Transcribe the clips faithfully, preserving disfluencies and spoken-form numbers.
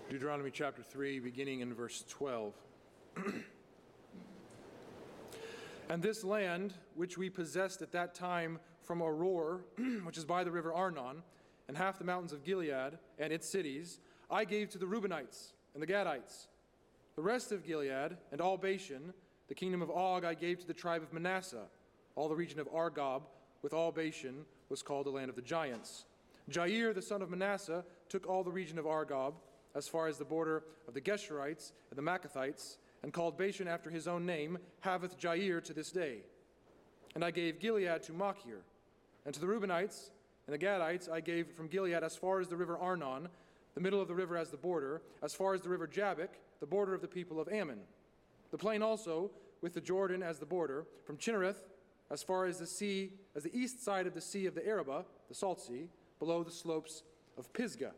Deuteronomy chapter three, beginning in verse twelve. And this land, which we possessed at that time from Aroer, which is by the river Arnon, and half the mountains of Gilead and its cities, I gave to the Reubenites and the Gadites. The rest of Gilead and all Bashan, the kingdom of Og, I gave to the tribe of Manasseh. All the region of Argob, with all Bashan, was called the land of the giants. Jair, the son of Manasseh, took all the region of Argob, as far as the border of the Geshurites and the Maccathites, and called Bashan after his own name, Havoth Jair, to this day. And I gave Gilead to Machir. And to the Reubenites and the Gadites I gave from Gilead as far as the river Arnon, the middle of the river as the border, as far as the river Jabbok, the border of the people of Ammon. The plain also, with the Jordan as the border, from Chinnereth, as far as the sea, as the east side of the sea of the Arabah, the salt sea, below the slopes of Pisgah.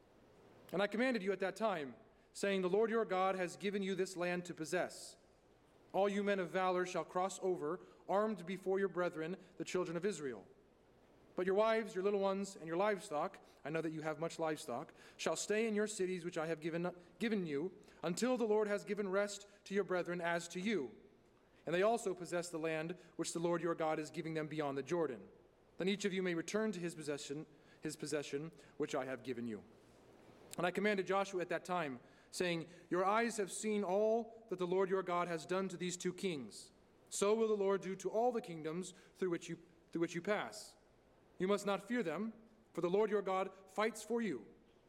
And I commanded you at that time, saying, The Lord your God has given you this land to possess. All you men of valor shall cross over, armed before your brethren, the children of Israel. But your wives, your little ones, and your livestock, I know that you have much livestock, shall stay in your cities which I have given, given you, until the Lord has given rest to your brethren as to you. And they also possess the land which the Lord your God is giving them beyond the Jordan. Then each of you may return to his possession, his possession, which I have given you. And I commanded Joshua at that time, saying, Your eyes have seen all that the Lord your God has done to these two kings. So will the Lord do to all the kingdoms through which you, through which you pass. You must not fear them, for the Lord your God fights for you.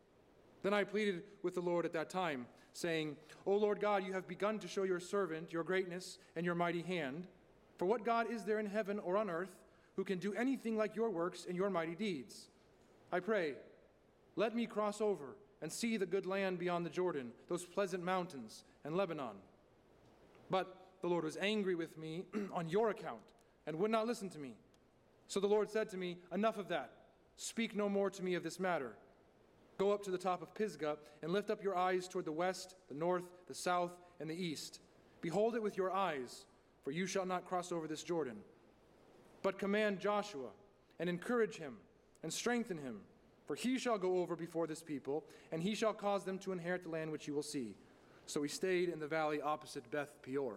Then I pleaded with the Lord at that time, saying, O Lord God, you have begun to show your servant your greatness and your mighty hand. For what God is there in heaven or on earth who can do anything like your works and your mighty deeds? I pray, let me cross over and see the good land beyond the Jordan, those pleasant mountains and Lebanon. But the Lord was angry with me on your account and would not listen to me. So the Lord said to me, Enough of that. Speak no more to me of this matter. Go up to the top of Pisgah and lift up your eyes toward the west, the north, the south, and the east. Behold it with your eyes, for you shall not cross over this Jordan. But command Joshua and encourage him and strengthen him, for he shall go over before this people, and he shall cause them to inherit the land which you will see. So he stayed in the valley opposite Beth Peor.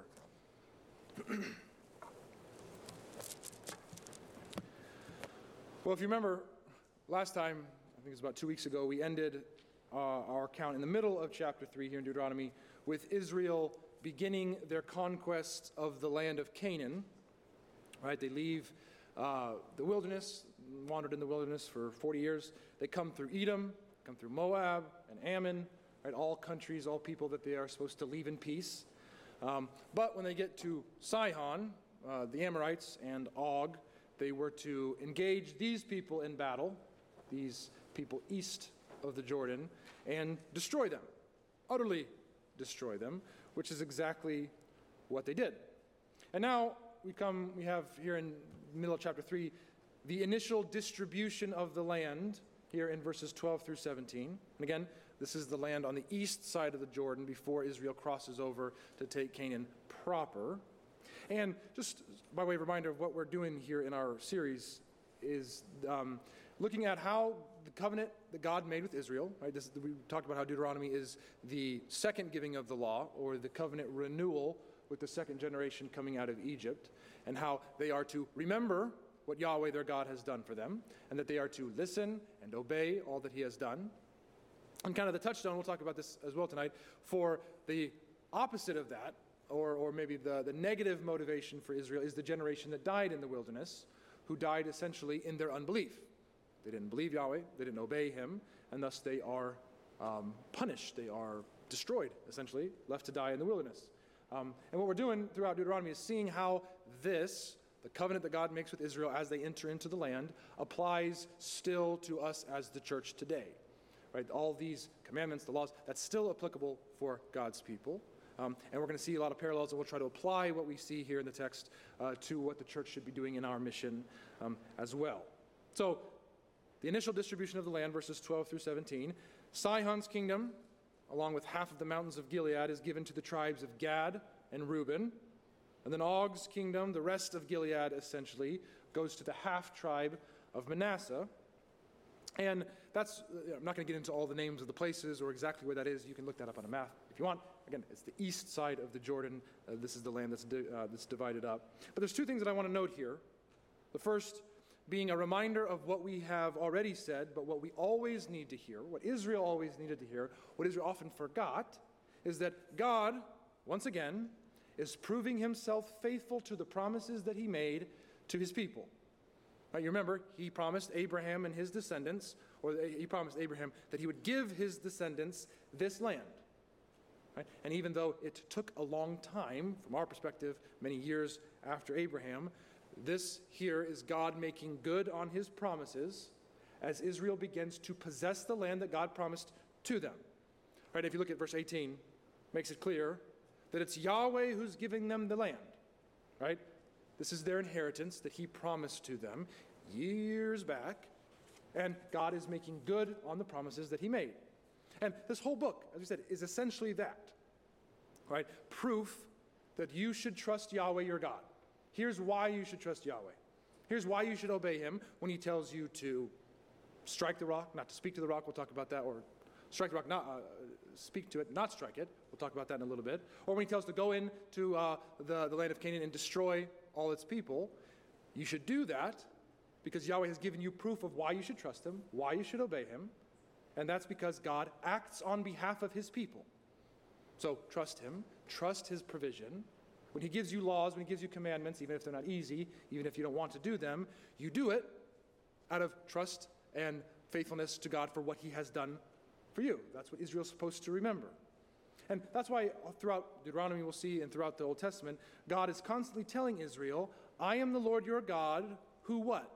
Well, if you remember, last time, I think it was about two weeks ago, we ended uh, our account in the middle of chapter three here in Deuteronomy with Israel beginning their conquest of the land of Canaan. Right? They leave uh, the wilderness, wandered in the wilderness for forty years. They come through Edom, come through Moab and Ammon, right? All countries, all people that they are supposed to leave in peace. Um, but when they get to Sihon, uh, the Amorites and Og, they were to engage these people in battle, these people east of the Jordan, and destroy them, utterly destroy them, which is exactly what they did. And now we come, we have here in the middle of chapter three, the initial distribution of the land here in verses twelve through seventeen. And again, this is the land on the east side of the Jordan before Israel crosses over to take Canaan proper. And just by way of reminder of what we're doing here in our series is um, looking at how the covenant that God made with Israel, right? This, we talked about how Deuteronomy is the second giving of the law, or the covenant renewal with the second generation coming out of Egypt, and how they are to remember what Yahweh their God has done for them, and that they are to listen and obey all that he has done. And kind of the touchstone, we'll talk about this as well tonight, for the opposite of that, or, or maybe the, the negative motivation for Israel, is the generation that died in the wilderness, who died essentially in their unbelief. They didn't believe Yahweh, they didn't obey him, and thus they are um, punished, they are destroyed, essentially, left to die in the wilderness. Um, and what we're doing throughout Deuteronomy is seeing how this, the covenant that God makes with Israel as they enter into the land, applies still to us as the church today. Right? All these commandments, the laws, that's still applicable for God's people. Um, and we're going to see a lot of parallels, and we'll try to apply what we see here in the text uh, to what the church should be doing in our mission um, as well. So, the initial distribution of the land, verses twelve through seventeen. Sihon's kingdom, along with half of the mountains of Gilead, is given to the tribes of Gad and Reuben. And then Og's kingdom, the rest of Gilead essentially, goes to the half tribe of Manasseh. And that's, I'm not going to get into all the names of the places or exactly where that is. You can look that up on a map if you want. Again, it's the east side of the Jordan. Uh, this is the land that's, di- uh, that's divided up. But there's two things that I want to note here. The first being a reminder of what we have already said, but what we always need to hear, what Israel always needed to hear, what Israel often forgot, is that God, once again, is proving himself faithful to the promises that he made to his people. Right, you remember, he promised Abraham and his descendants, or he promised Abraham that he would give his descendants this land. Right? And even though it took a long time, from our perspective, many years after Abraham, this here is God making good on his promises as Israel begins to possess the land that God promised to them. Right, if you look at verse eighteen, it makes it clear that it's Yahweh who's giving them the land. Right? This is their inheritance that he promised to them years back, and God is making good on the promises that he made. And this whole book, as we said, is essentially that, right? Proof that you should trust Yahweh your God. Here's why you should trust Yahweh. Here's why you should obey him when he tells you to strike the rock, not to speak to the rock, we'll talk about that, or strike the rock, not uh, speak to it, not strike it. We'll talk about that in a little bit. Or when he tells us to go into uh, the, the land of Canaan and destroy all its people, you should do that because Yahweh has given you proof of why you should trust him, why you should obey him, and that's because God acts on behalf of his people. So trust him, trust his provision. When he gives you laws, when he gives you commandments, even if they're not easy, even if you don't want to do them, you do it out of trust and faithfulness to God for what he has done for you. That's what Israel's supposed to remember. And that's why throughout Deuteronomy we'll see, and throughout the Old Testament, God is constantly telling Israel, I am the Lord your God, who what?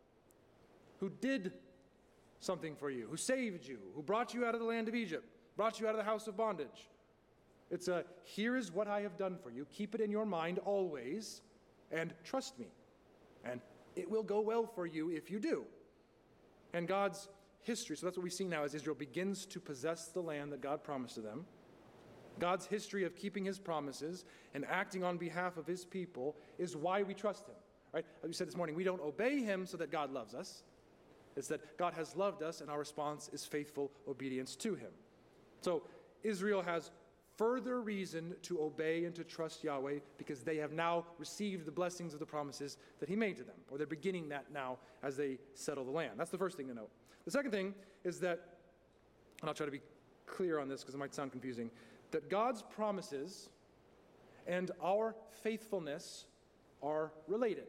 Who did something for you, who saved you, who brought you out of the land of Egypt, brought you out of the house of bondage. It's a, here is what I have done for you. Keep it in your mind always, and trust me. And it will go well for you if you do. And God's history, so that's what we see now as Israel begins to possess the land that God promised to them. God's history of keeping his promises and acting on behalf of his people is why we trust him. Right? As we said this morning, we don't obey him so that God loves us. It's that God has loved us and our response is faithful obedience to him. So Israel has further reason to obey and to trust Yahweh because they have now received the blessings of the promises that he made to them, or they're beginning that now as they settle the land. That's the first thing to note. The second thing is that, and I'll try to be clear on this because it might sound confusing, that God's promises and our faithfulness are related.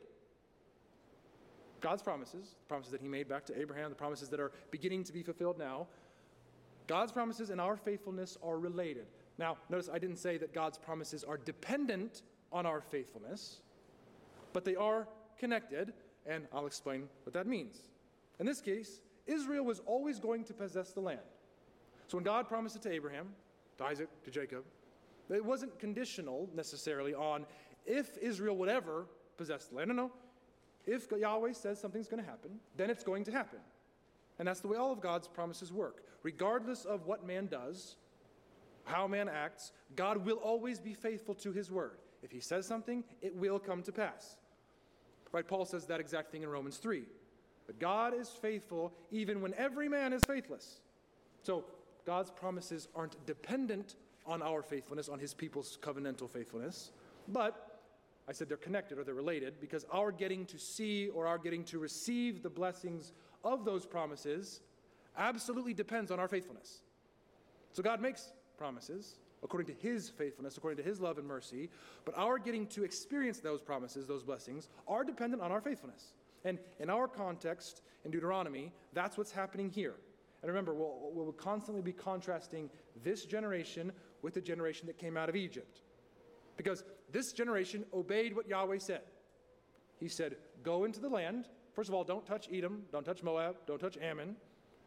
God's promises, the promises that he made back to Abraham, the promises that are beginning to be fulfilled now, God's promises and our faithfulness are related. Now, notice I didn't say that God's promises are dependent on our faithfulness, but they are connected, and I'll explain what that means. In this case, Israel was always going to possess the land. So when God promised it to Abraham, to Isaac, to Jacob, it wasn't conditional necessarily on if Israel would ever possess the land. No, no. If Yahweh says something's going to happen, then it's going to happen. And that's the way all of God's promises work. Regardless of what man does, how man acts, God will always be faithful to his word. If he says something, it will come to pass. Right? Paul says that exact thing in Romans three. But God is faithful even when every man is faithless. So God's promises aren't dependent on our faithfulness, on his people's covenantal faithfulness, but I said they're connected or they're related because our getting to see or our getting to receive the blessings of those promises absolutely depends on our faithfulness. So God makes promises according to his faithfulness, according to his love and mercy, but our getting to experience those promises, those blessings, are dependent on our faithfulness. And in our context, in Deuteronomy, that's what's happening here. And remember, we'll, we'll constantly be contrasting this generation with the generation that came out of Egypt. Because this generation obeyed what Yahweh said. He said, go into the land. First of all, don't touch Edom, don't touch Moab, don't touch Ammon.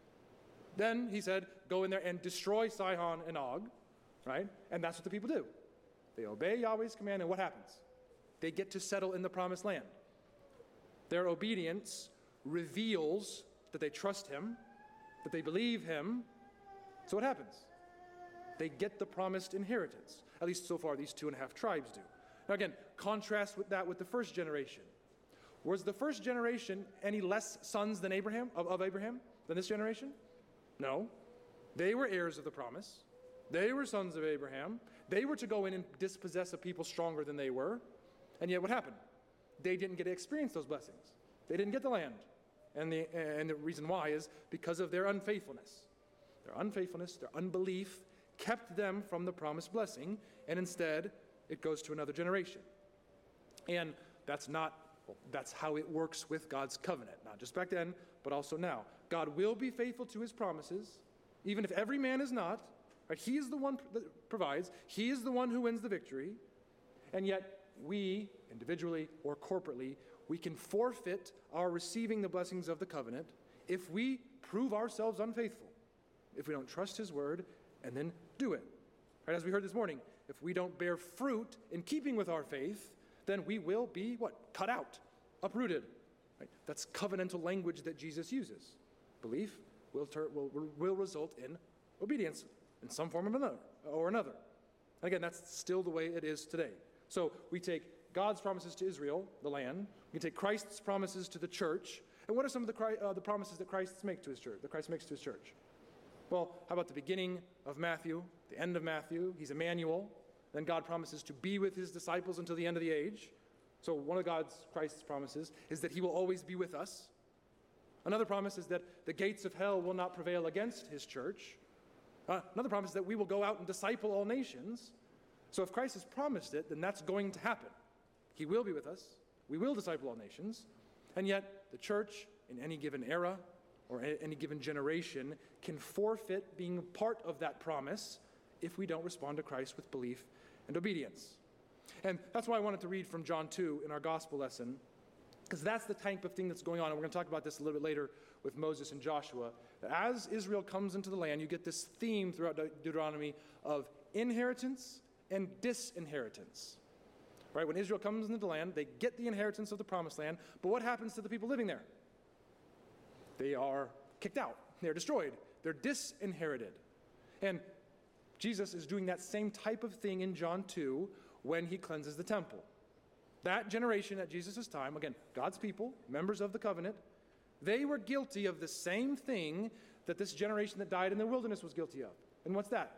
Then he said, go in there and destroy Sihon and Og, right? And that's what the people do. They obey Yahweh's command, and what happens? They get to settle in the promised land. Their obedience reveals that they trust him, that they believe him. So what happens? They get the promised inheritance. At least so far these two and a half tribes do. Now again, contrast with that with the first generation. Was the first generation any less sons than Abraham, of, of Abraham? than this generation? No. They were heirs of the promise. They were sons of Abraham. They were to go in and dispossess a people stronger than they were. And yet what happened? They didn't get to experience those blessings. They didn't get the land. And the, and the reason why is because of their unfaithfulness. Their unfaithfulness, their unbelief, kept them from the promised blessing, and instead it goes to another generation. And that's not, well, that's how it works with God's covenant, not just back then, but also now. God will be faithful to his promises, even if every man is not. Right? He is the one that provides. He is the one who wins the victory. And yet we, individually or corporately, we can forfeit our receiving the blessings of the covenant if we prove ourselves unfaithful, if we don't trust his word and then do it. Right? As we heard this morning, if we don't bear fruit in keeping with our faith, then we will be, what? Cut out, uprooted. Right? That's covenantal language that Jesus uses. Belief will, ter- will, will result in obedience in some form or another, or another. And again, that's still the way it is today. So we take God's promises to Israel, the land. We can take Christ's promises to the church. And what are some of the, uh, the promises that Christ makes to his church? That Christ makes to his church. Well, how about the beginning of Matthew, the end of Matthew? He's Emmanuel. Then God promises to be with his disciples until the end of the age. So one of God's, Christ's promises is that he will always be with us. Another promise is that the gates of hell will not prevail against his church. Uh, another promise is that we will go out and disciple all nations. So if Christ has promised it, then that's going to happen. He will be with us. We will disciple all nations. And yet, the church, in any given era or any given generation, can forfeit being part of that promise if we don't respond to Christ with belief and obedience. And that's why I wanted to read from John two in our gospel lesson, because that's the type of thing that's going on. And we're going to talk about this a little bit later with Moses and Joshua. As Israel comes into the land, you get this theme throughout De- Deuteronomy of inheritance and disinheritance. Right? When Israel comes into the land, they get the inheritance of the promised land, but what happens to the people living there? They are kicked out. They're destroyed. They're disinherited. And Jesus is doing that same type of thing in John two when he cleanses the temple. That generation at Jesus' time, again, God's people, members of the covenant, they were guilty of the same thing that this generation that died in the wilderness was guilty of. And what's that?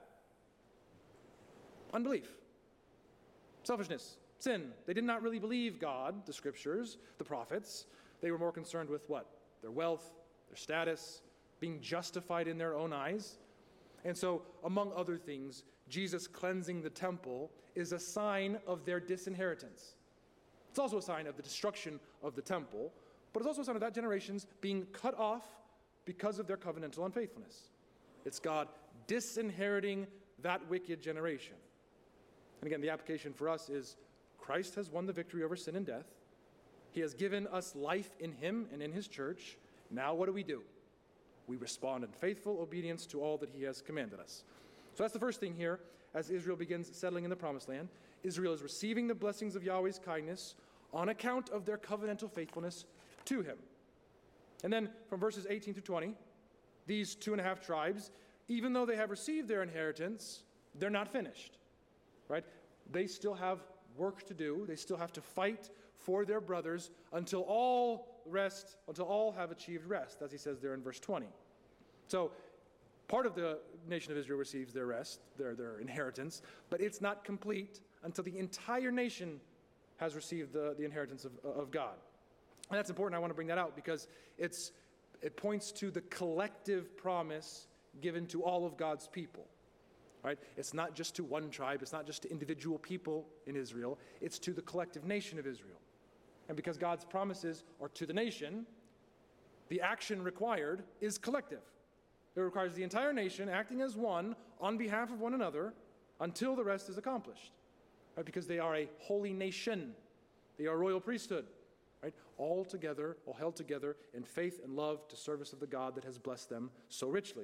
Unbelief. Selfishness. Sin. They did not really believe God, the scriptures, the prophets. They were more concerned with what? Their wealth, their status, being justified in their own eyes. And so, among other things, Jesus cleansing the temple is a sign of their disinheritance. It's also a sign of the destruction of the temple, but it's also a sign of that generation's being cut off because of their covenantal unfaithfulness. It's God disinheriting that wicked generation. And again, the application for us is Christ has won the victory over sin and death. He has given us life in him and in his church. Now what do we do? We respond in faithful obedience to all that he has commanded us. So that's the first thing here as Israel begins settling in the promised land. Israel is receiving the blessings of Yahweh's kindness on account of their covenantal faithfulness to him. And then from verses eighteen through twenty, these two and a half tribes, even though they have received their inheritance, they're not finished, right? They still have work to do. They still have to fight for their brothers until all rest, until all have achieved rest, as he says there in verse twenty. So part of the nation of Israel receives their rest, their, their inheritance, but it's not complete until the entire nation has received the, the inheritance of, of God. And that's important. I want to bring that out because it's it points to the collective promise given to all of God's people. Right? It's not just to one tribe. It's not just to individual people in Israel. It's to the collective nation of Israel. And because God's promises are to the nation, the action required is collective. It requires the entire nation acting as one on behalf of one another until the rest is accomplished. Right? Because they are a holy nation. They are a royal priesthood. Right? All together, all held together in faith and love to service of the God that has blessed them so richly.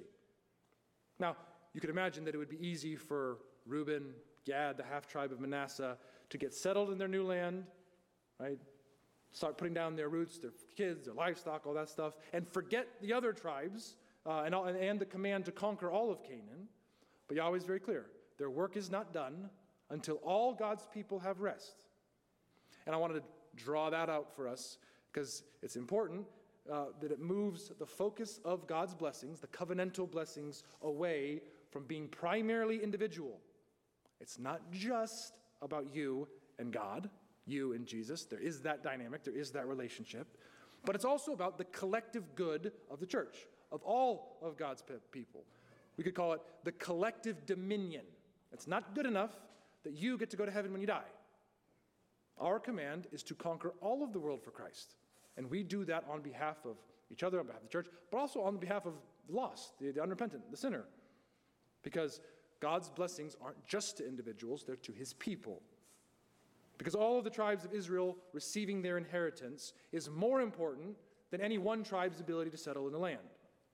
Now, you could imagine that it would be easy for Reuben, Gad, the half-tribe of Manasseh, to get settled in their new land, right? Start putting down their roots, their kids, their livestock, all that stuff, and forget the other tribes uh, and, all, and, and the command to conquer all of Canaan. But Yahweh is very clear. Their work is not done until all God's people have rest. And I wanted to draw that out for us because it's important. uh, that it moves the focus of God's blessings, the covenantal blessings, away from being primarily individual. It's not just about you and God, you and Jesus. There is that dynamic, there is that relationship. But it's also about the collective good of the church, of all of God's people. We could call it the collective dominion. It's not good enough that you get to go to heaven when you die. Our command is to conquer all of the world for Christ. And we do that on behalf of each other, on behalf of the church, but also on behalf of the lost, the, the unrepentant, the sinner. Because God's blessings aren't just to individuals, they're to his people. Because all of the tribes of Israel receiving their inheritance is more important than any one tribe's ability to settle in the land.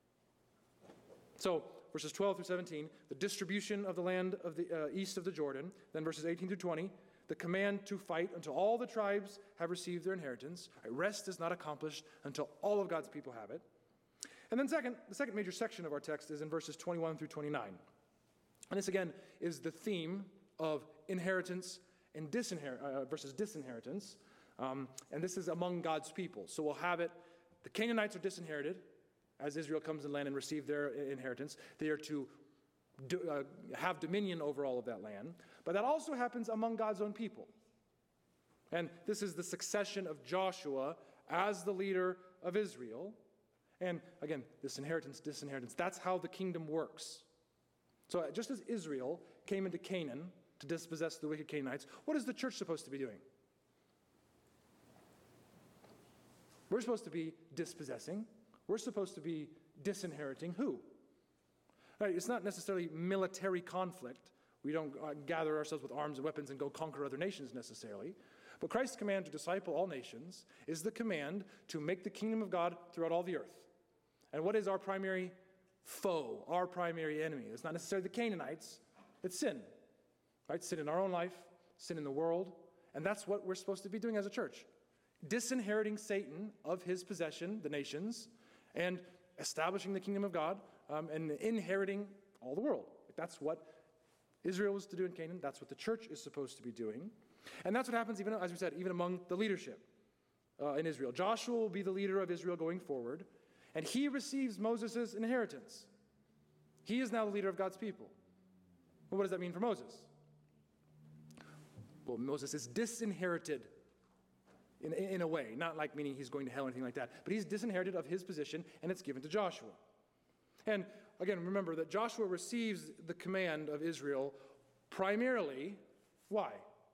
So, verses twelve through seventeen, the distribution of the land of the uh, east of the Jordan. Then verses eighteen through twenty, the command to fight until all the tribes have received their inheritance. Rest is not accomplished until all of God's people have it. And then second, the second major section of our text is in verses twenty-one through twenty-nine. And this again is the theme of inheritance and disinher- uh, versus disinheritance. Um, and this is among God's people. So we'll have it, the Canaanites are disinherited as Israel comes in land and receive their inheritance. They are to do, uh, have dominion over all of that land. But that also happens among God's own people. And this is the succession of Joshua as the leader of Israel. And again, this inheritance, disinheritance, that's how the kingdom works. So just as Israel came into Canaan to dispossess the wicked Canaanites, what is the church supposed to be doing? We're supposed to be dispossessing. We're supposed to be disinheriting who? Right, it's not necessarily military conflict. We don't uh, gather ourselves with arms and weapons and go conquer other nations necessarily. But Christ's command to disciple all nations is the command to make the kingdom of God throughout all the earth. And what is our primary foe, our primary enemy? It's not necessarily the Canaanites, it's sin. Right? Sin in our own life, sin in the world, and that's what we're supposed to be doing as a church. Disinheriting Satan of his possession, the nations, and establishing the kingdom of God, um, and inheriting all the world. That's what Israel was to do in Canaan. That's what the church is supposed to be doing. And that's what happens, even as we said, even among the leadership uh, in Israel. Joshua will be the leader of Israel going forward, and he receives Moses' inheritance. He is now the leader of God's people. Well, what does that mean for Moses? Well, Moses is disinherited in, in a way, not like meaning he's going to hell or anything like that, but he's disinherited of his position, and it's given to Joshua. And again, remember that Joshua receives the command of Israel primarily, why?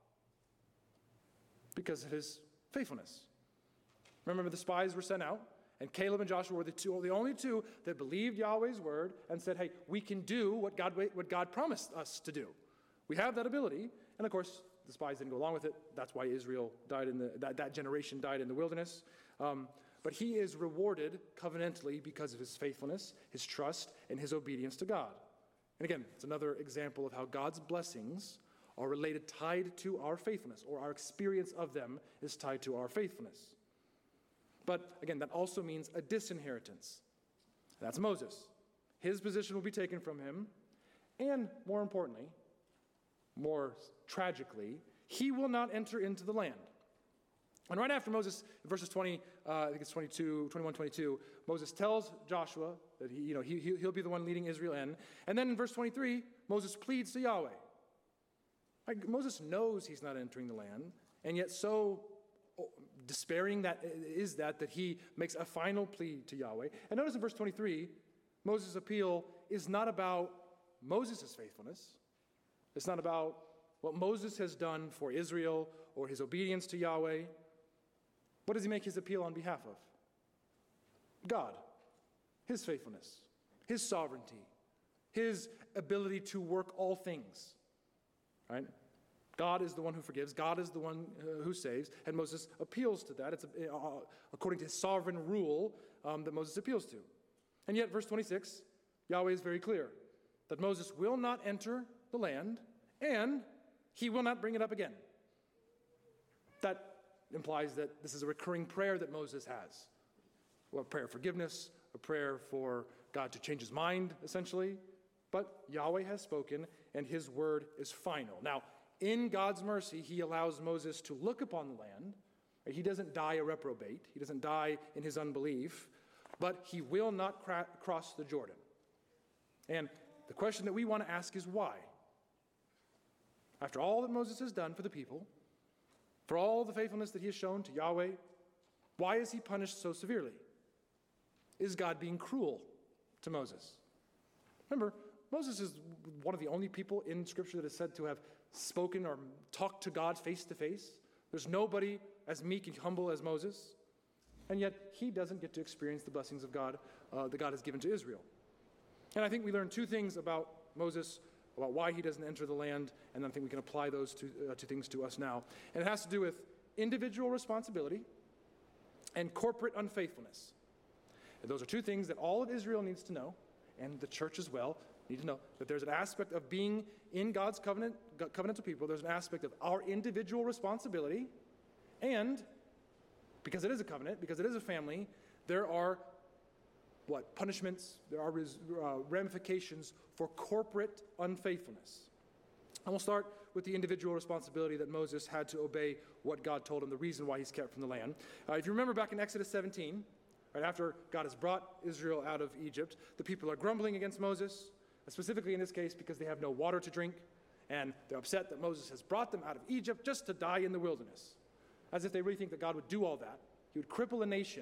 Because of his faithfulness. Remember, the spies were sent out, and Caleb and Joshua were the two, the only two that believed Yahweh's word and said, hey, we can do what God, what God promised us to do. We have that ability, and of course, the spies didn't go along with it. That's why Israel died in the, that, that generation died in the wilderness. Um, but he is rewarded covenantally because of his faithfulness, his trust, and his obedience to God. And again, it's another example of how God's blessings are related, tied to our faithfulness, or our experience of them is tied to our faithfulness. But again, that also means a disinheritance. That's Moses. His position will be taken from him, and more importantly, more tragically, he will not enter into the land. And right after Moses, verses twenty, uh, I think it's twenty-two, twenty-one, twenty-two, Moses tells Joshua that he, you know, he, he'll be the one leading Israel in. And then in verse twenty-three, Moses pleads to Yahweh. Like, Moses knows he's not entering the land, and yet so despairing that is that, that he makes a final plea to Yahweh. And notice in verse twenty-three, Moses' appeal is not about Moses' faithfulness. It's not about what Moses has done for Israel or his obedience to Yahweh. What does he make his appeal on behalf of? God, his faithfulness, his sovereignty, his ability to work all things. Right? God is the one who forgives. God is the one uh, who saves. And Moses appeals to that. It's uh, according to his sovereign rule um, that Moses appeals to. And yet, verse twenty-six, Yahweh is very clear that Moses will not enter the land, and he will not bring it up again. That implies that this is a recurring prayer that Moses has. Well, a prayer of forgiveness, a prayer for God to change his mind, essentially. But Yahweh has spoken, and his word is final. Now, in God's mercy, he allows Moses to look upon the land. He doesn't die a reprobate. He doesn't die in his unbelief. but he will not cra- cross the Jordan. And the question that we want to ask is why? After all that Moses has done for the people, for all the faithfulness that he has shown to Yahweh, why is he punished so severely? Is God being cruel to Moses? Remember, Moses is one of the only people in Scripture that is said to have spoken or talked to God face to face. There's nobody as meek and humble as Moses. And yet, he doesn't get to experience the blessings of God uh, that God has given to Israel. And I think we learn two things about Moses, about why he doesn't enter the land, and I think we can apply those two, uh, two things to us now. And it has to do with individual responsibility and corporate unfaithfulness. And those are two things that all of Israel needs to know, and the church as well need to know, that there's an aspect of being in God's covenant, covenantal people. There's an aspect of our individual responsibility, and because it is a covenant, because it is a family, there are what? Punishments, there are res, uh, ramifications for corporate unfaithfulness. And we'll start with the individual responsibility that Moses had to obey what God told him, the reason why he's kept from the land. Uh, if you remember back in Exodus seventeen, right after God has brought Israel out of Egypt, the people are grumbling against Moses, specifically in this case because they have no water to drink, and they're upset that Moses has brought them out of Egypt just to die in the wilderness. As if they really think that God would do all that. He would cripple a nation,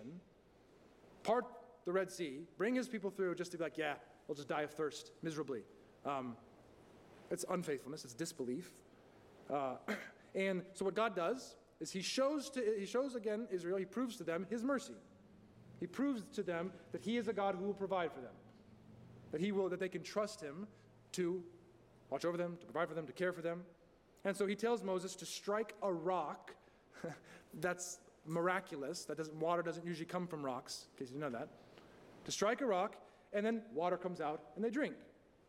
part the Red Sea, bring his people through just to be like, yeah, we'll just die of thirst miserably. Um, it's unfaithfulness, it's disbelief. Uh, and so what God does is he shows to he shows again Israel, he proves to them his mercy. He proves to them that he is a God who will provide for them. That he will, that they can trust him to watch over them, to provide for them, to care for them. And so he tells Moses to strike a rock. That's miraculous. That doesn't, water doesn't usually come from rocks, in case you know that. To strike a rock, and then water comes out, and they drink.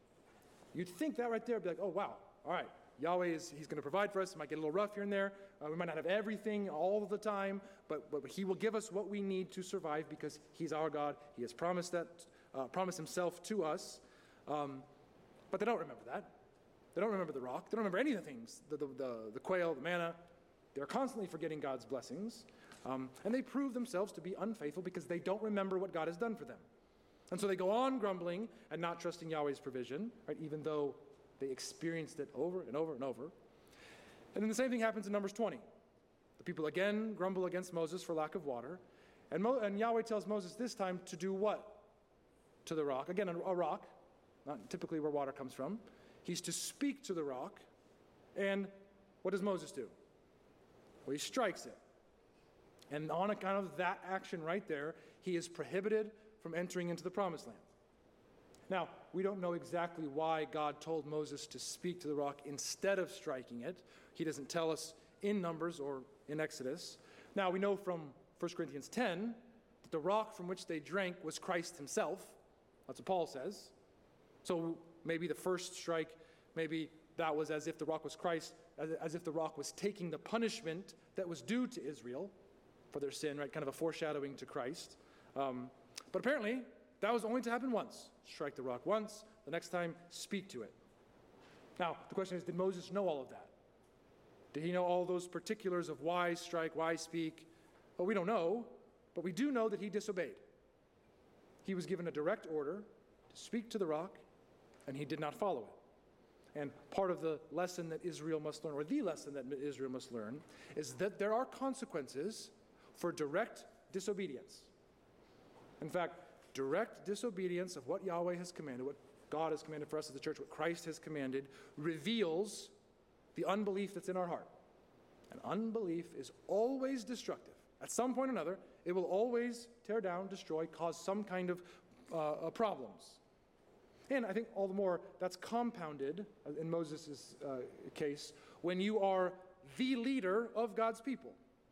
You'd think that right there would be like, oh, wow, all right. Yahweh is, he's going to provide for us. It might get a little rough here and there. Uh, we might not have everything all the time, but, but he will give us what we need to survive because he's our God. He has promised that, uh, promised himself to us. Um, but they don't remember that. They don't remember the rock. They don't remember any of the things, the, the, the, the quail, the manna. They're constantly forgetting God's blessings. Um, and they prove themselves to be unfaithful because they don't remember what God has done for them. And so they go on grumbling and not trusting Yahweh's provision, right, even though they experienced it over and over and over. And then the same thing happens in Numbers twenty. The people again grumble against Moses for lack of water. And, Mo- and Yahweh tells Moses this time to do what? To the rock. Again, a, a rock, not typically where water comes from. He's to speak to the rock. And what does Moses do? Well, he strikes it. And on account of that action right there, he is prohibited from entering into the promised land. Now, we don't know exactly why God told Moses to speak to the rock instead of striking it. He doesn't tell us in Numbers or in Exodus. Now, we know from First Corinthians ten that the rock from which they drank was Christ himself. That's what Paul says. So maybe the first strike, maybe that was as if the rock was Christ, as, as if the rock was taking the punishment that was due to Israel for their sin, right? Kind of a foreshadowing to Christ. Um, but apparently, that was only to happen once. Strike the rock once, the next time, speak to it. Now, the question is, did Moses know all of that? Did he know all those particulars of why strike, why speak? Well, we don't know, but we do know that he disobeyed. He was given a direct order to speak to the rock, and he did not follow it. And part of the lesson that Israel must learn, or the lesson that Israel must learn, is that there are consequences for direct disobedience. In fact, direct disobedience of what Yahweh has commanded, what God has commanded for us as the church, what Christ has commanded, reveals the unbelief that's in our heart. And unbelief is always destructive. At some point or another, it will always tear down, destroy, cause some kind of uh, problems. And I think all the more that's compounded in Moses' uh, case when you are the leader of God's people.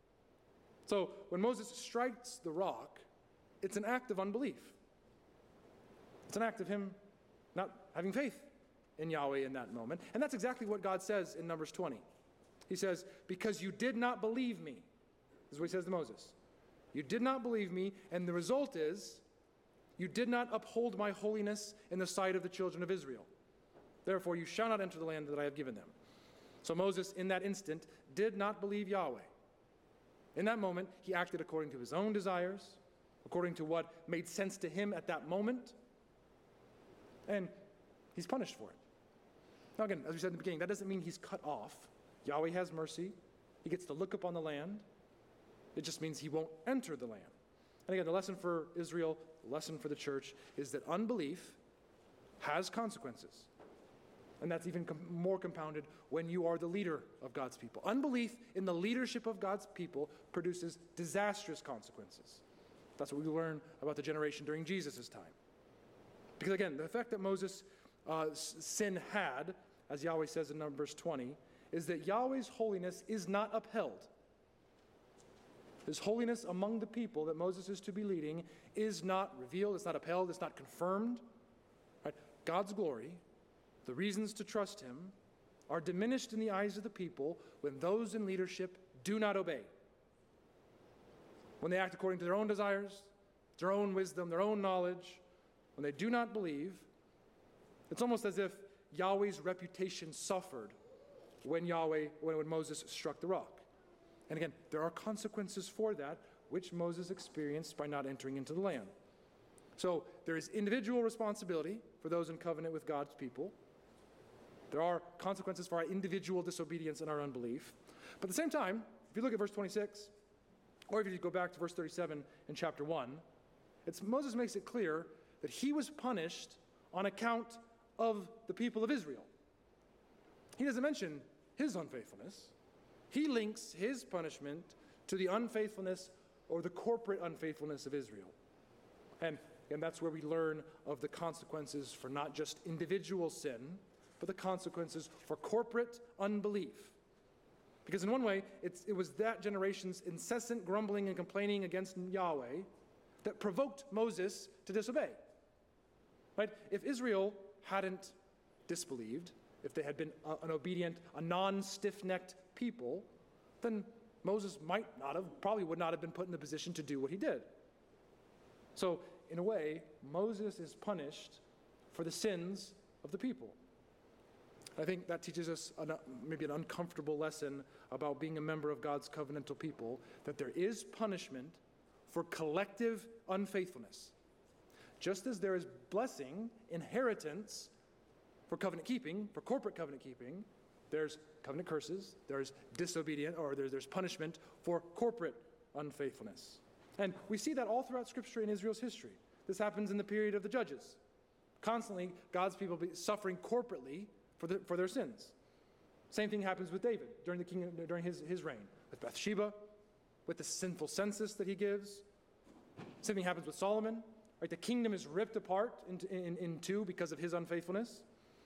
So when Moses strikes the rock, it's an act of unbelief. It's an act of him not having faith in Yahweh in that moment. And that's exactly what God says in Numbers twenty. He says, because you did not believe me. This is what he says to Moses. You did not believe me, and the result is you did not uphold my holiness in the sight of the children of Israel. Therefore, you shall not enter the land that I have given them. So Moses, in that instant, did not believe Yahweh. In that moment, he acted according to his own desires, according to what made sense to him at that moment, and he's punished for it. Now again, as we said in the beginning, that doesn't mean he's cut off. Yahweh has mercy. He gets to look upon the land. It just means he won't enter the land. And again, the lesson for Israel, the lesson for the church, is that unbelief has consequences. And that's even com- more compounded when you are the leader of God's people. Unbelief in the leadership of God's people produces disastrous consequences. That's what we learn about the generation during Jesus' time. Because again, the effect that Moses' uh, sin had, as Yahweh says in Numbers twenty, is that Yahweh's holiness is not upheld. His holiness among the people that Moses is to be leading is not revealed, it's not upheld, it's not confirmed. Right? God's glory, the reasons to trust him, are diminished in the eyes of the people when those in leadership do not obey. When they act according to their own desires, their own wisdom, their own knowledge, when they do not believe, it's almost as if Yahweh's reputation suffered when Yahweh, when, when Moses struck the rock. And again, there are consequences for that, which Moses experienced by not entering into the land. So there is individual responsibility for those in covenant with God's people. There are consequences for our individual disobedience and our unbelief. But at the same time, if you look at verse twenty-six, or if you go back to verse thirty-seven in chapter one, it's, Moses makes it clear that he was punished on account of the people of Israel. He doesn't mention his unfaithfulness. He links his punishment to the unfaithfulness or the corporate unfaithfulness of Israel. And, and that's where we learn of the consequences for not just individual sin, but the consequences for corporate unbelief. Because in one way, it's, it was that generation's incessant grumbling and complaining against Yahweh that provoked Moses to disobey. Right? If Israel hadn't disbelieved, if they had been a, an obedient, a non-stiff-necked people, then Moses might not have, probably would not have been put in the position to do what he did. So, in a way, Moses is punished for the sins of the people. I think that teaches us an, maybe an uncomfortable lesson about being a member of God's covenantal people, that there is punishment for collective unfaithfulness. Just as there is blessing, inheritance for covenant keeping, for corporate covenant keeping, there's covenant curses, there's disobedient, or there's, there's punishment for corporate unfaithfulness. And we see that all throughout Scripture in Israel's history. This happens in the period of the Judges. Constantly, God's people be suffering corporately for, the, for their sins. Same thing happens with David during, the king, during his, his reign, with Bathsheba, with the sinful census that he gives. Same thing happens with Solomon. Right? The kingdom is ripped apart into, in, in two because of his unfaithfulness.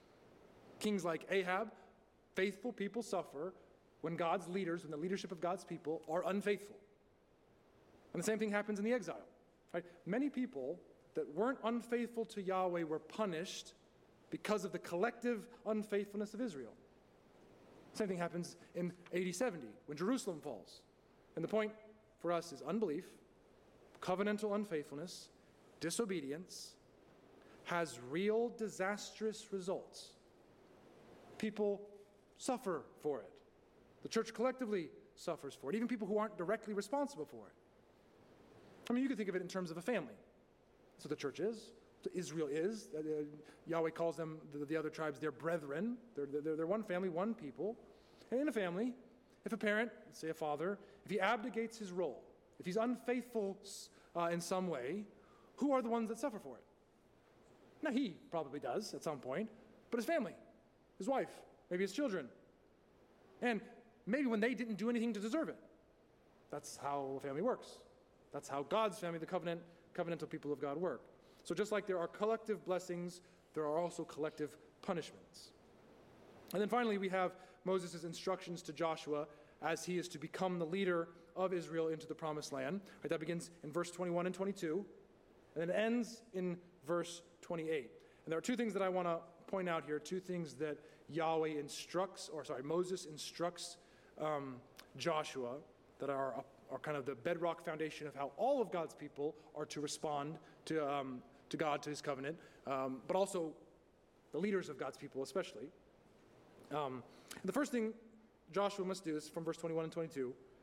Kings like Ahab, faithful people suffer when God's leaders, when the leadership of God's people are unfaithful. And the same thing happens in the exile. Right? Many people that weren't unfaithful to Yahweh were punished because of the collective unfaithfulness of Israel. Same thing happens in A D seventy when Jerusalem falls. And the point for us is unbelief, covenantal unfaithfulness, disobedience has real disastrous results. People suffer for it. The church collectively suffers for it, even people who aren't directly responsible for it. I mean, you can think of it in terms of a family. That's what the church is. What Israel is. Uh, Yahweh calls them, the, the other tribes, their brethren. They're, they're, they're one family, one people. And in a family, if a parent, say a father, if he abdicates his role, if he's unfaithful uh, in some way, who are the ones that suffer for it? Now, he probably does at some point, but his family, his wife, maybe his children. And maybe when they didn't do anything to deserve it. That's how a family works. That's how God's family, the covenant, covenantal people of God, work. So just like there are collective blessings, there are also collective punishments. And then finally, we have Moses' instructions to Joshua as he is to become the leader of Israel into the promised land. Right, that begins in verse twenty-one and twenty-two, and it ends in verse twenty-eight. And there are two things that I want to point out here, two things that Yahweh instructs, or sorry, Moses instructs um, Joshua that are, are kind of the bedrock foundation of how all of God's people are to respond to, um, to God, to his covenant, um, but also the leaders of God's people especially. Um, the first thing Joshua must do is from verse twenty-one and twenty-two.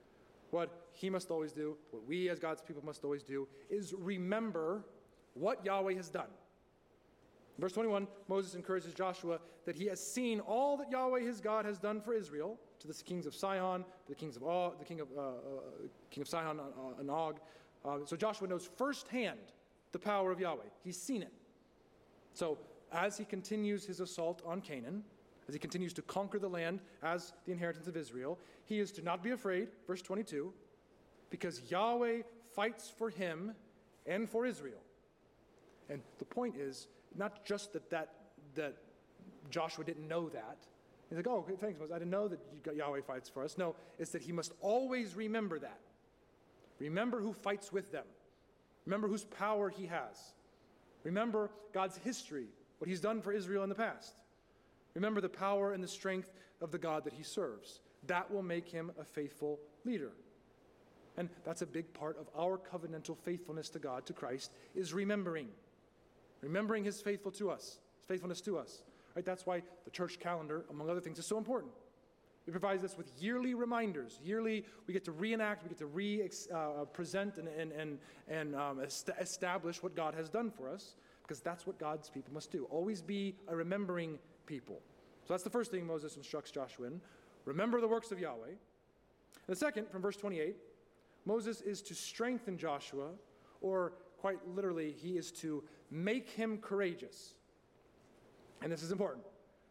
what he must always do, what we as God's people must always do, is remember what Yahweh has done. Verse twenty-one, Moses encourages Joshua that he has seen all that Yahweh his God has done for Israel, to the kings of Sihon, to the kings of Og, the king of uh, uh, king of Sihon uh, and Og. Uh, so Joshua knows firsthand the power of Yahweh. He's seen it. So as he continues his assault on Canaan, as he continues to conquer the land as the inheritance of Israel, he is to not be afraid, verse twenty-two, because Yahweh fights for him and for Israel. And the point is, not just that, that that Joshua didn't know that. He's like, oh, okay, thanks, Moses. I didn't know that Yahweh fights for us. No, it's that he must always remember that. Remember who fights with them. Remember whose power he has. Remember God's history, what he's done for Israel in the past. Remember the power and the strength of the God that he serves. That will make him a faithful leader. And that's a big part of our covenantal faithfulness to God, to Christ, is remembering. Remembering his faithful to us, his faithfulness to us. Right? That's why the church calendar, among other things, is so important. It provides us with yearly reminders. Yearly, we get to reenact, we get to re-present uh, and, and, and um, est- establish what God has done for us, because that's what God's people must do. Always be a remembering people. So that's the first thing Moses instructs Joshua in. Remember the works of Yahweh. And the second, from verse twenty-eight, Moses is to strengthen Joshua, or quite literally, he is to make him courageous. And this is important.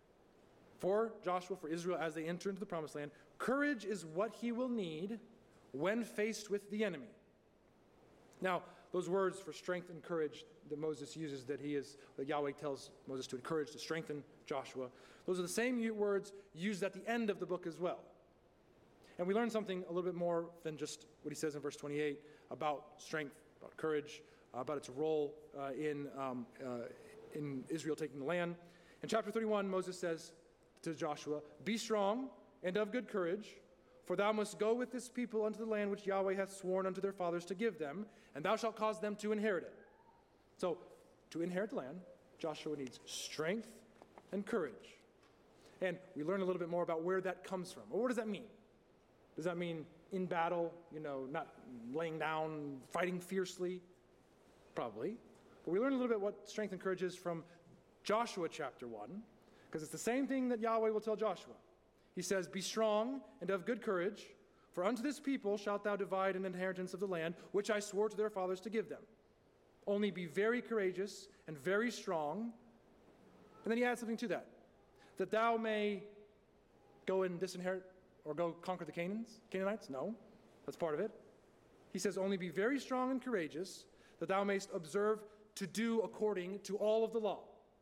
For Joshua, for Israel, as they enter into the promised land, courage is what he will need when faced with the enemy. Now, those words for strength and courage that Moses uses, that he is, that Yahweh tells Moses to encourage, to strengthen Joshua, those are the same words used at the end of the book as well. And we learn something a little bit more than just what he says in verse twenty-eight about strength, about courage, uh, about its role uh, in, um, uh, in Israel taking the land. In chapter thirty-one, Moses says to Joshua, "Be strong and of good courage, for thou must go with this people unto the land which Yahweh hath sworn unto their fathers to give them, and thou shalt cause them to inherit it." So, to inherit the land, Joshua needs strength and courage. And we learn a little bit more about where that comes from. Well, what does that mean? Does that mean in battle, you know, not laying down, fighting fiercely? Probably. But we learn a little bit what strength and courage is from Joshua chapter one, because it's the same thing that Yahweh will tell Joshua. He says, "Be strong and of good courage, for unto this people shalt thou divide an inheritance of the land, which I swore to their fathers to give them. Only be very courageous and very strong." And then he adds something to that, that thou may go and disinherit or go conquer the Canaans, Canaanites? No, that's part of it. He says, "Only be very strong and courageous, that thou mayst observe to do according to all of the law."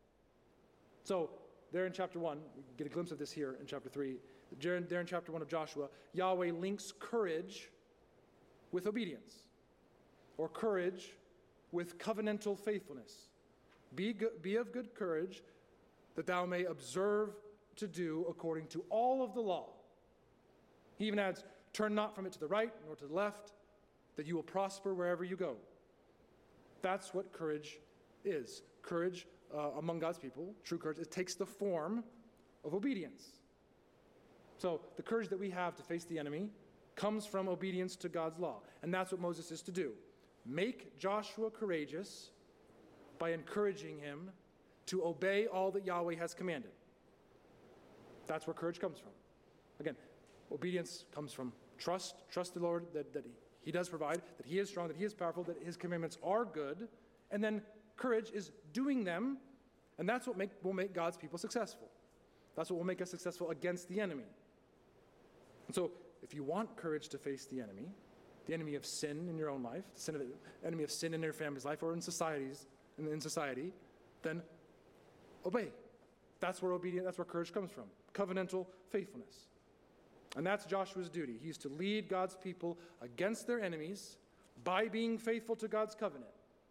So, there in chapter one, we get a glimpse of this here in chapter three. There in chapter one of Joshua, Yahweh links courage with obedience, or courage with covenantal faithfulness. Be, go- be of good courage, that thou may observe to do according to all of the law. He even adds, "Turn not from it to the right nor to the left, that you will prosper wherever you go." That's what courage is. Courage uh, among God's people, true courage, it takes the form of obedience. So the courage that we have to face the enemy comes from obedience to God's law. And that's what Moses is to do. Make Joshua courageous by encouraging him to obey all that Yahweh has commanded. That's where courage comes from. Again, obedience comes from trust. Trust the Lord that, that he, he does provide, that he is strong, that he is powerful, that his commandments are good. And then courage is doing them, and that's what make, will make God's people successful. That's what will make us successful against the enemy. And so, if you want courage to face the enemy, the enemy of sin in your own life, the sin of, enemy of sin in your family's life, or in societies, in, in society, then obey. That's where obedience, that's where courage comes from. Covenantal faithfulness. And that's Joshua's duty. He's to lead God's people against their enemies by being faithful to God's covenant.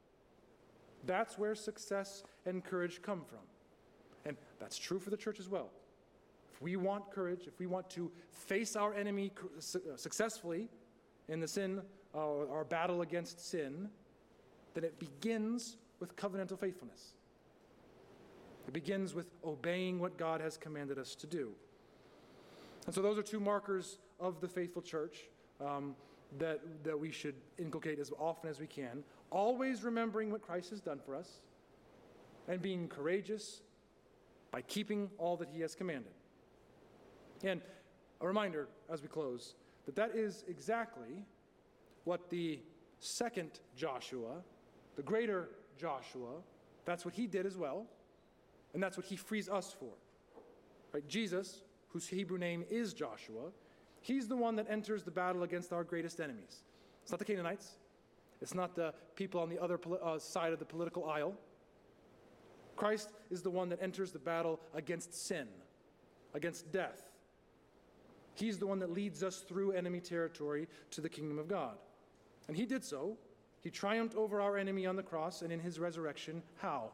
That's where success and courage come from. And that's true for the church as well. If we want courage, if we want to face our enemy successfully in the sin, uh, our battle against sin, then it begins with covenantal faithfulness. It begins with obeying what God has commanded us to do. And so those are two markers of the faithful church. Um, that, that we should inculcate as often as we can, always remembering what Christ has done for us and being courageous by keeping all that he has commanded. And a reminder as we close that that is exactly what the second Joshua, the greater Joshua, that's what he did as well, and that's what he frees us for. Right? Jesus, whose Hebrew name is Joshua, he's the one that enters the battle against our greatest enemies. It's not the Canaanites. It's not the people on the other uh, side of the political aisle. Christ is the one that enters the battle against sin, against death. He's the one that leads us through enemy territory to the kingdom of God. And he did so. He triumphed over our enemy on the cross and in his resurrection. How?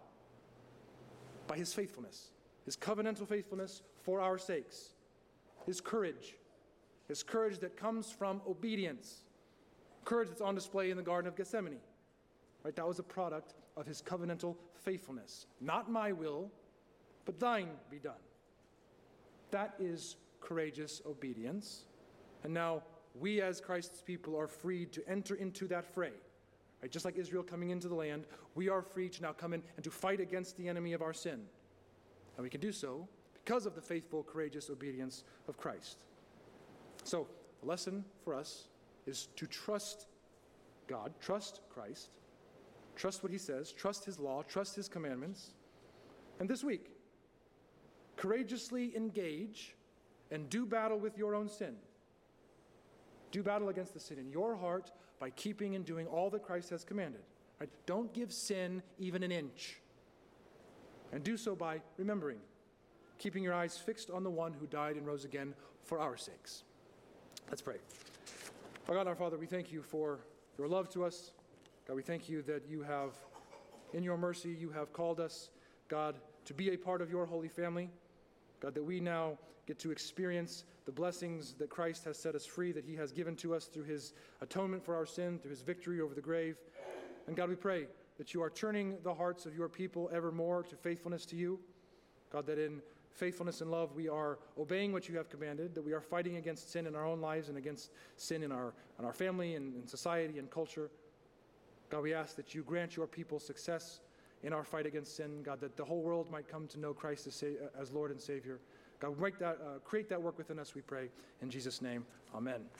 By his faithfulness, his covenantal faithfulness for our sakes, his courage, his courage that comes from obedience, courage that's on display in the Garden of Gethsemane. Right? That was a product of his covenantal faithfulness. Not my will, but thine be done. That is courageous obedience. And now we as Christ's people are freed to enter into that fray. Right? Just like Israel coming into the land, we are free to now come in and to fight against the enemy of our sin. And we can do so because of the faithful, courageous obedience of Christ. So the lesson for us is to trust God, trust Christ, trust what he says, trust his law, trust his commandments. And this week, courageously engage and do battle with your own sin. Do battle against the sin in your heart by keeping and doing all that Christ has commanded. Right? Don't give sin even an inch. And do so by remembering, keeping your eyes fixed on the one who died and rose again for our sakes. Let's pray. Our God, our Father, we thank you for your love to us. God, we thank you that you have, in your mercy, you have called us, God, to be a part of your holy family. God, that we now get to experience the blessings that Christ has set us free, that he has given to us through his atonement for our sin, through his victory over the grave. And God, we pray that you are turning the hearts of your people ever more to faithfulness to you. God, that in faithfulness and love we are obeying what you have commanded, that we are fighting against sin in our own lives and against sin in our, in our family and in society and culture. God, we ask that you grant your people success in our fight against sin, God, that the whole world might come to know Christ as, as Lord and Savior. God, make that, uh, create that work within us, we pray. In Jesus' name, amen.